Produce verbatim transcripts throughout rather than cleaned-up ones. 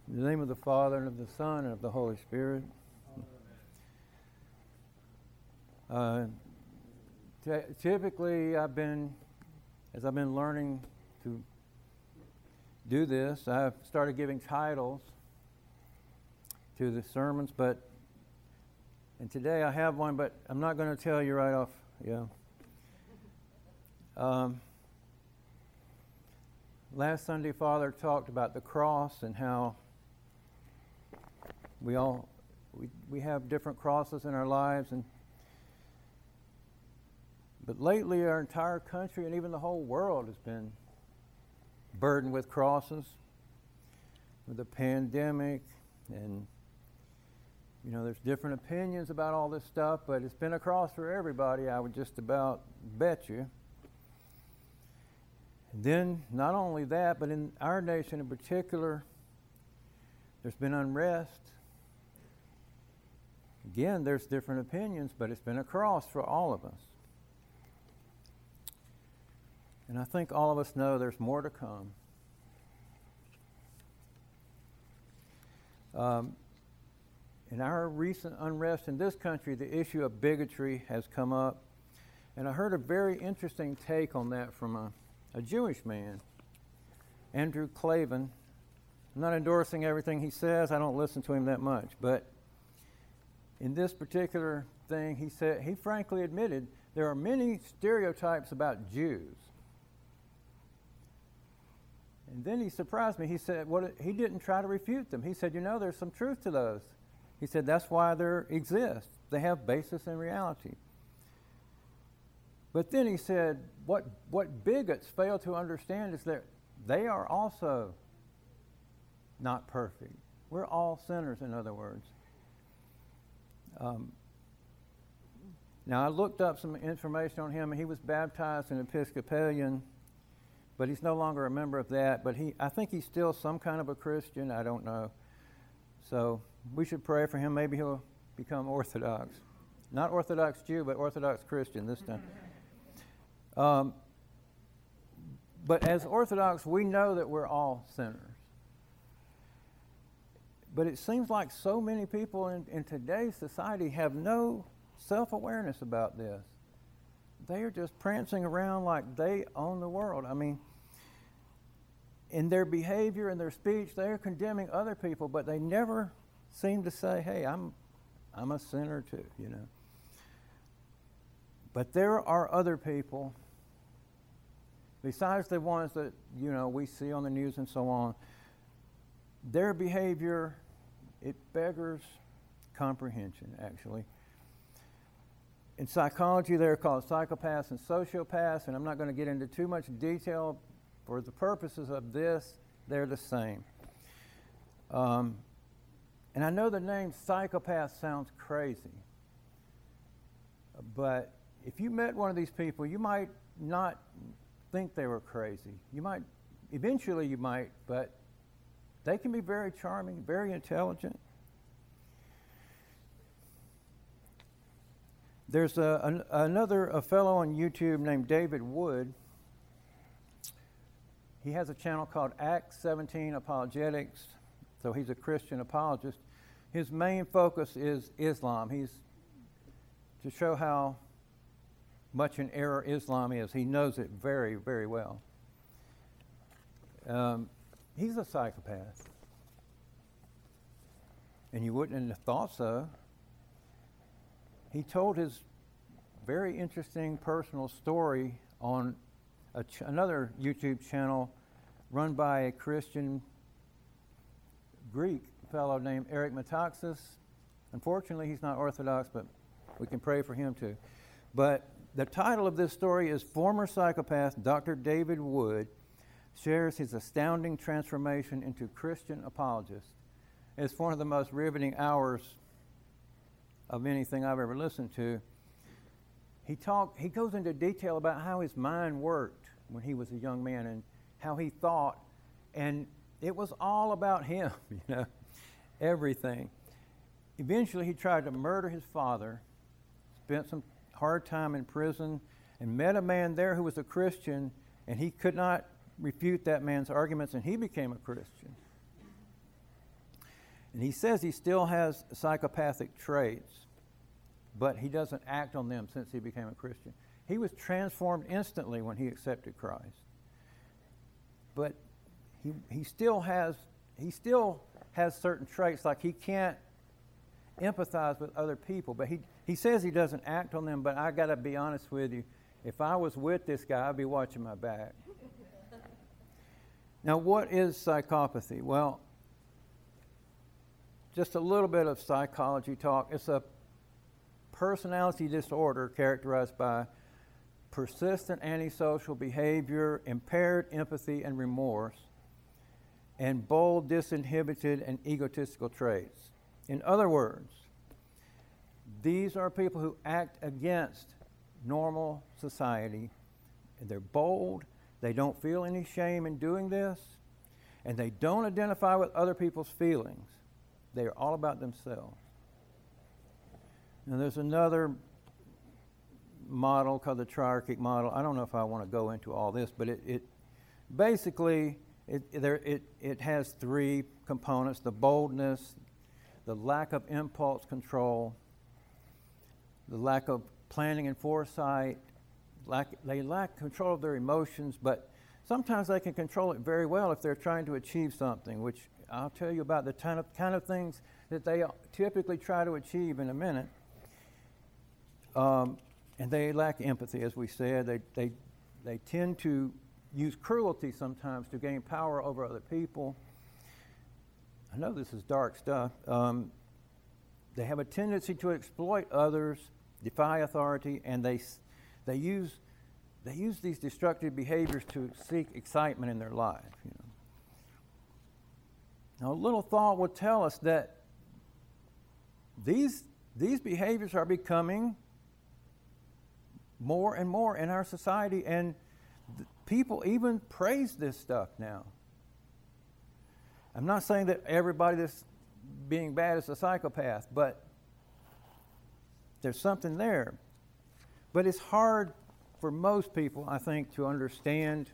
In the name of the Father, and of the Son, and of the Holy Spirit. Uh, t- typically, I've been, as I've been learning to do this, I've started giving titles to the sermons, but, and today I have one, but I'm not going to tell you right off, yeah. Um, last Sunday, Father talked about the cross and how we all, we, we have different crosses in our lives, and but lately our entire country and even the whole world has been burdened with crosses, with the pandemic, and you know, there's different opinions about all this stuff, but it's been a cross for everybody, I would just about bet you. And then, not only that, but in our nation in particular, there's been unrest. Again, there's different opinions, but it's been a cross for all of us. And I think all of us know there's more to come. Um, in our recent unrest in this country, the issue of bigotry has come up. And I heard a very interesting take on that from a, a Jewish man, Andrew Klavan. I'm not endorsing everything he says. I don't listen to him that much. But in this particular thing, he said, he frankly admitted there are many stereotypes about Jews. And then he surprised me. He said, what, he didn't try to refute them. He said, you know, there's some truth to those. He said, that's why they exist. They have basis in reality. But then he said, what, what bigots fail to understand is that they are also not perfect. We're all sinners, in other words. Um, now, I looked up some information on him, and he was baptized in Episcopalian, but he's no longer a member of that. But he, I think he's still some kind of a Christian. I don't know. So we should pray for him. Maybe he'll become Orthodox. Not Orthodox Jew, but Orthodox Christian this time. Um, but as Orthodox, we know that we're all sinners. But it seems like so many people in, in today's society have no self-awareness about this. They are just prancing around like they own the world. I mean, in their behavior and their speech, they are condemning other people, but they never seem to say, hey, I'm, I'm a sinner too, you know. But there are other people, besides the ones that, you know, we see on the news and so on. Their behavior, it beggars comprehension, actually. In psychology, they're called psychopaths and sociopaths, and I'm not going to get into too much detail. For the purposes of this, they're the same. Um, and I know the name psychopath sounds crazy, but if you met one of these people, you might not think they were crazy. You might, eventually you might, but they can be very charming, very intelligent. There's a, an, another a fellow on YouTube named David Wood. He has a channel called Acts seventeen Apologetics, so he's a Christian apologist. His main focus is Islam. He's to show how much in error Islam is. He knows it very, very well. Um, he's a psychopath. And you wouldn't have thought so. He told his very interesting personal story on a ch- another YouTube channel run by a Christian Greek fellow named Eric Metaxas. Unfortunately, he's not Orthodox, but we can pray for him too. But the title of this story is Former Psychopath Doctor David Wood Shares His Astounding Transformation into Christian Apologist. It's one of the most riveting hours of anything I've ever listened to. He talk, he goes into detail about how his mind worked when he was a young man and how he thought, and it was all about him, you know, everything. Eventually, he tried to murder his father, spent some hard time in prison, and met a man there who was a Christian, and he could not refute that man's arguments, and he became a Christian. And he says he still has psychopathic traits, but he doesn't act on them since he became a Christian. He was transformed instantly when he accepted Christ. But he he still has he still has certain traits, like he can't empathize with other people. But he, he says he doesn't act on them, but I got to be honest with you. If I was with this guy, I'd be watching my back. Now, what is psychopathy? Well, just a little bit of psychology talk. It's a personality disorder characterized by persistent antisocial behavior, impaired empathy and remorse, and bold, disinhibited, and egotistical traits. In other words, these are people who act against normal society. They're bold, they don't feel any shame in doing this, and they don't identify with other people's feelings. They are all about themselves. Now, there's another model called the triarchic model. I don't know if I want to go into all this, but it, it basically it, there, it, it has three components: the boldness, the lack of impulse control, the lack of planning and foresight. Lack, they lack control of their emotions, but sometimes they can control it very well if they're trying to achieve something, which I'll tell you about the kind of, kind of things that they typically try to achieve in a minute. Um, and they lack empathy, as we said. They, they, they tend to use cruelty sometimes to gain power over other people. I know this is dark stuff. Um, they have a tendency to exploit others, defy authority, and they they use they use these destructive behaviors to seek excitement in their life. You know. Now, a little thought would tell us that these these behaviors are becoming more and more in our society, and th- people even praise this stuff now. I'm not saying that everybody that's being bad is a psychopath, but there's something there. But it's hard for most people, I think, to understand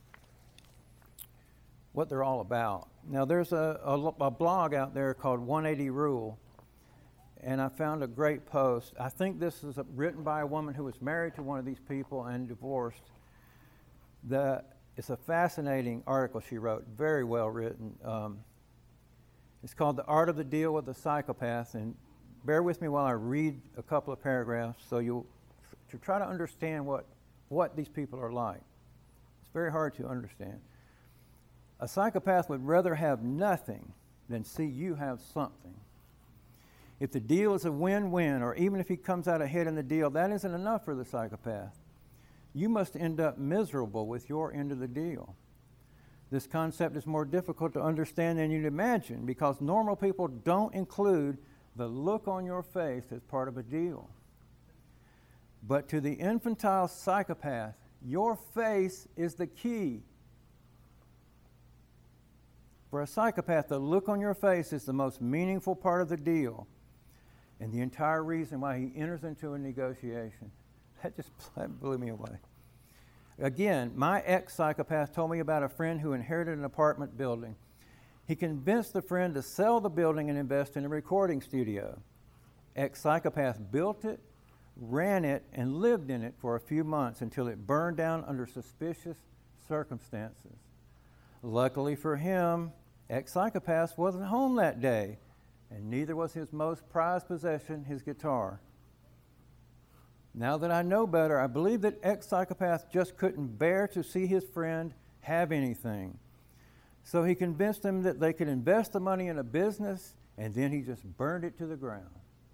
what they're all about. Now, there's a, a, a blog out there called one eighty Rule, and I found a great post. I think this is a, written by a woman who was married to one of these people and divorced. The, it's a fascinating article she wrote, very well written. Um, it's called The Art of the Deal with a Psychopath, and bear with me while I read a couple of paragraphs so you'll to try to understand what, what these people are like. It's very hard to understand. A psychopath would rather have nothing than see you have something. If the deal is a win-win, or even if he comes out ahead in the deal, that isn't enough for the psychopath. You must end up miserable with your end of the deal. This concept is more difficult to understand than you'd imagine because normal people don't include the look on your face as part of a deal. But to the infantile psychopath, your face is the key. For a psychopath, the look on your face is the most meaningful part of the deal and the entire reason why he enters into a negotiation. That just that blew me away. Again, my ex-psychopath told me about a friend who inherited an apartment building. He convinced the friend to sell the building and invest in a recording studio. Ex-psychopath built it, ran it, and lived in it for a few months until it burned down under suspicious circumstances. Luckily for him, ex-psychopath wasn't home that day, and neither was his most prized possession, his guitar. Now that I know better, I believe that ex-psychopath just couldn't bear to see his friend have anything. So he convinced him that they could invest the money in a business, and then he just burned it to the ground.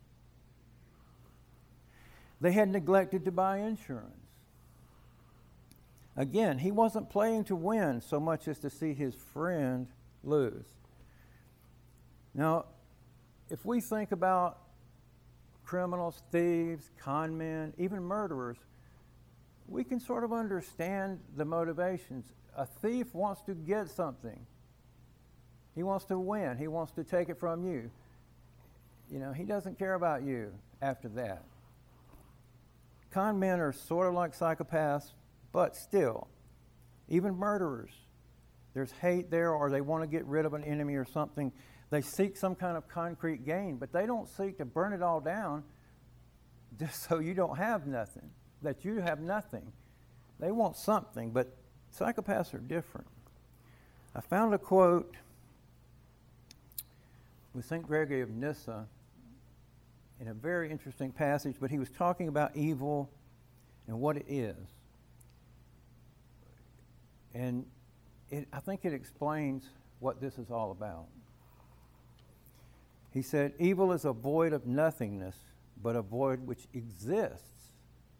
They had neglected to buy insurance. Again, he wasn't playing to win so much as to see his friend lose. Now, if we think about criminals, thieves, con men, even murderers, we can sort of understand the motivations. A thief wants to get something. He wants to win. He wants to take it from you. You know, he doesn't care about you after that. Con men are sort of like psychopaths, but still, even murderers, there's hate there, or they want to get rid of an enemy or something. They seek some kind of concrete gain, but they don't seek to burn it all down just so you don't have nothing, that you have nothing. They want something, but psychopaths are different. I found a quote with Saint Gregory of Nyssa in a very interesting passage, but he was talking about evil and what it is. And it, I think it explains what this is all about. He said, evil is a void of nothingness, but a void which exists,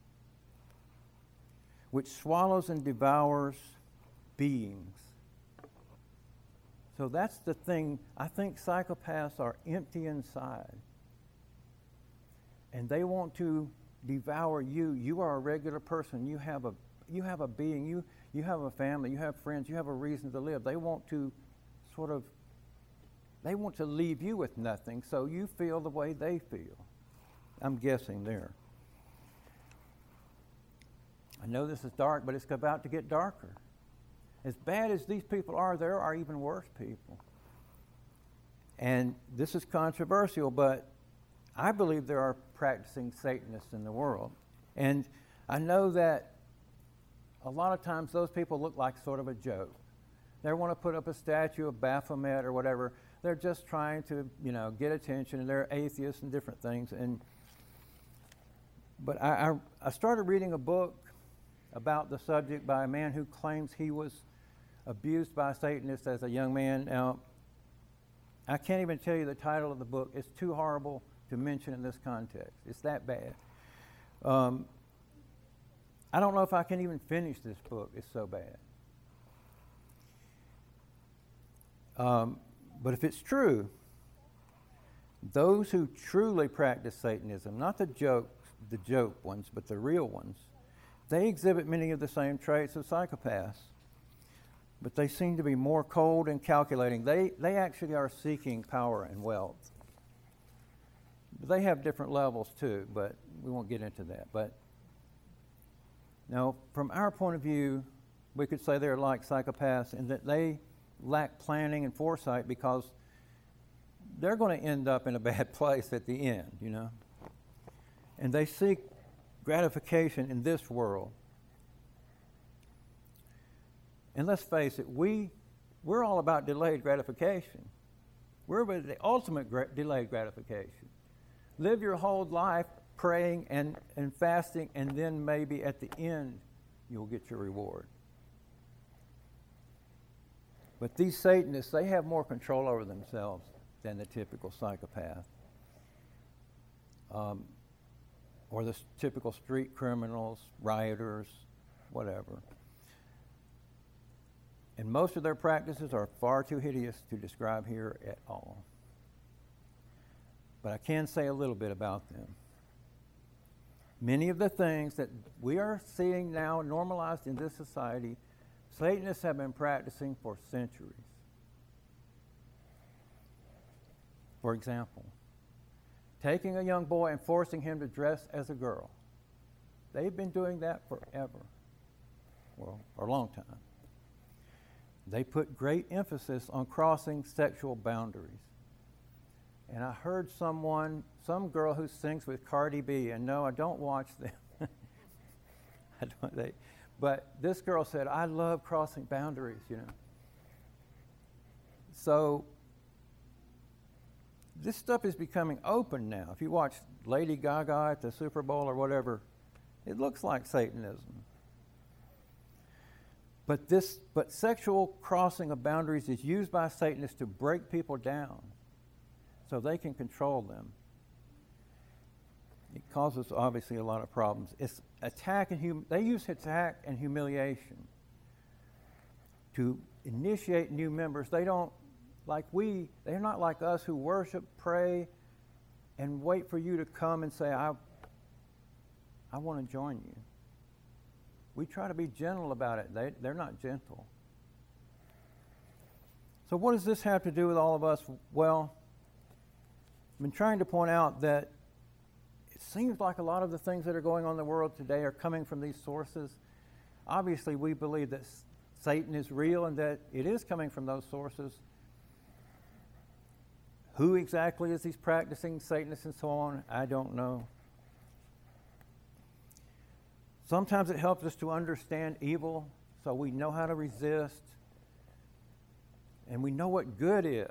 which swallows and devours beings. So that's the thing. I think psychopaths are empty inside. And they want to devour you. You are a regular person. You have a you have a being. You you have a family. You have friends. You have a reason to live. They want to sort of they want to leave you with nothing, so you feel the way they feel. I'm guessing there. I know this is dark, but it's about to get darker. As bad as these people are, there are even worse people. And this is controversial, but I believe there are practicing Satanists in the world. And I know that a lot of times those people look like sort of a joke. They want to put up a statue of Baphomet or whatever. They're just trying to, you know, get attention, and they're atheists and different things. And but I, I, I started reading a book about the subject by a man who claims he was abused by Satanists as a young man. Now, I can't even tell you the title of the book. It's too horrible to mention in this context. It's that bad. Um, I don't know if I can even finish this book. It's so bad. Um, but if it's true, those who truly practice Satanism, not the joke, the joke ones, but the real ones, they exhibit many of the same traits of psychopaths, but they seem to be more cold and calculating. They they actually are seeking power and wealth. They have different levels too, but we won't get into that. But now, from our point of view, we could say they're like psychopaths in that they lack planning and foresight, because they're going to end up in a bad place at the end, you know. And they seek gratification in this world. And let's face it, we, we're all about delayed gratification. We're about the ultimate gra- delayed gratification. Live your whole life praying and, and fasting, and then maybe at the end you'll get your reward. But these Satanists, they have more control over themselves than the typical psychopath. Um, or the s- typical street criminals, rioters, whatever. And most of their practices are far too hideous to describe here at all. But I can say a little bit about them. Many of the things that we are seeing now normalized in this society, Satanists have been practicing for centuries. For example, taking a young boy and forcing him to dress as a girl. They've been doing that forever, well, for a long time. They put great emphasis on crossing sexual boundaries. And I heard someone, some girl who sings with Cardi B, and no, I don't watch them. I don't, they, but this girl said, I love crossing boundaries, you know. So this stuff is becoming open now. If you watch Lady Gaga at the Super Bowl or whatever, it looks like Satanism. But this, but sexual crossing of boundaries is used by Satanists to break people down so they can control them. It causes obviously a lot of problems. It's attack and hum- they use attack and humiliation to initiate new members. They don't like we. They're not like us who worship, pray, and wait for you to come and say, "I, I want to join you." We try to be gentle about it. They, they're not gentle. So what does this have to do with all of us? Well, I've been trying to point out that it seems like a lot of the things that are going on in the world today are coming from these sources. Obviously, we believe that Satan is real and that it is coming from those sources. Who exactly is he practicing, Satanists and so on? I don't know. Sometimes it helps us to understand evil so we know how to resist and we know what good is.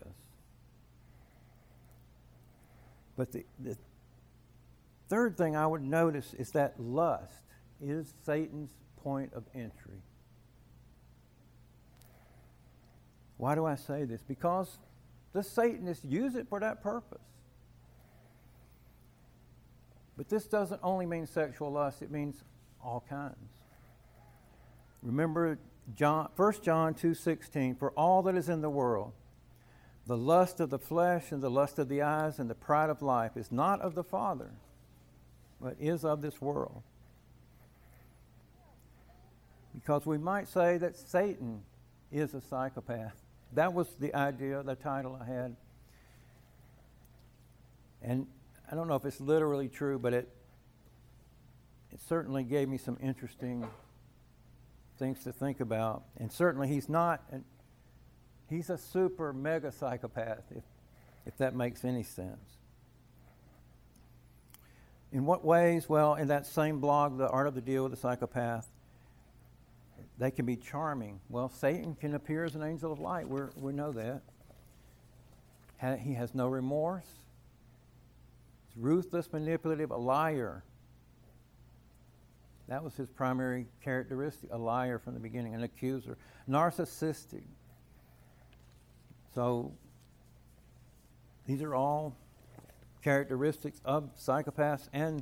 But the, the third thing I would notice is that lust is Satan's point of entry. Why do I say this? Because the Satanists use it for that purpose. But this doesn't only mean sexual lust, it means all kinds. Remember John, First John two sixteen, for all that is in the world, the lust of the flesh and the lust of the eyes and the pride of life is not of the Father, but is of this world. Because we might say that Satan is a psychopath. That was the idea, the title I had. And I don't know if it's literally true, but it it certainly gave me some interesting things to think about. And certainly he's not, an, he's a super mega psychopath, if, if that makes any sense. In what ways? Well, in that same blog, The Art of the Deal with the Psychopath, they can be charming. Well, Satan can appear as an angel of light. We're, we know that. Ha- he has no remorse. He's ruthless, manipulative, a liar. That was his primary characteristic, a liar from the beginning, an accuser. Narcissistic. So these are all characteristics of psychopaths, and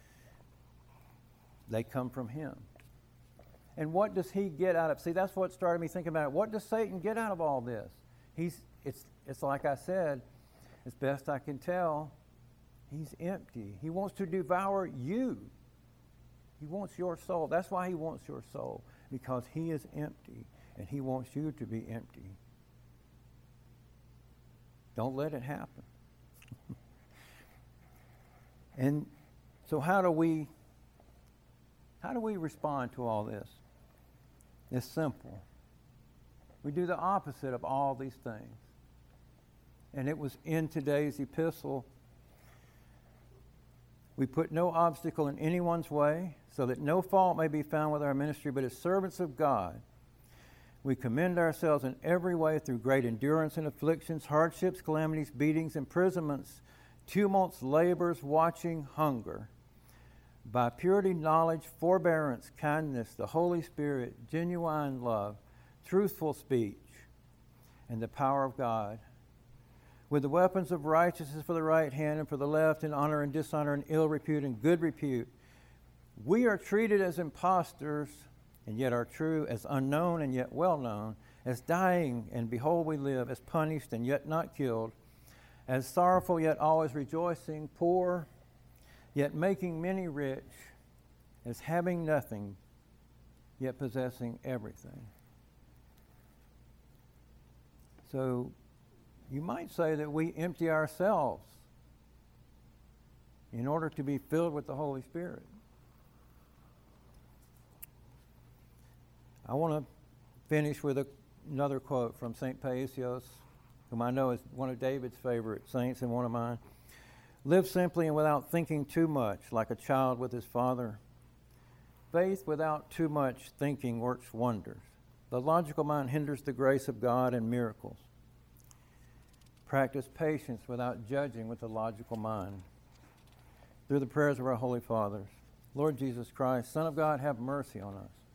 they come from him. And what does he get out of? See, that's what started me thinking about it. What does Satan get out of all this? He's it's it's like I said, as best I can tell, he's empty. He wants to devour you. He wants your soul. That's why he wants your soul, because he is empty, and he wants you to be empty. Don't let it happen. And so how do we how do we respond to all this? It's simple. We do the opposite of all these things. And it was in today's epistle. We put no obstacle in anyone's way, so that no fault may be found with our ministry, but as servants of God, we commend ourselves in every way through great endurance in afflictions, hardships, calamities, beatings, imprisonments, tumults, labors, watching, hunger, by purity, knowledge, forbearance, kindness, the Holy Spirit, genuine love, truthful speech, and the power of God, with the weapons of righteousness for the right hand and for the left, in honor and dishonor, and ill repute and good repute. We are treated as impostors, and yet are true, as unknown and yet well known, as dying, and behold we live, as punished and yet not killed, as sorrowful yet always rejoicing, poor yet making many rich, as having nothing yet possessing everything. So you might say that we empty ourselves in order to be filled with the Holy Spirit. I want to finish with a, another quote from Saint Paisios, whom I know is one of David's favorite saints and one of mine. Live simply and without thinking too much, like a child with his father. Faith without too much thinking works wonders. The logical mind hinders the grace of God and miracles. Practice patience without judging with the logical mind. Through the prayers of our Holy Fathers, Lord Jesus Christ, Son of God, have mercy on us.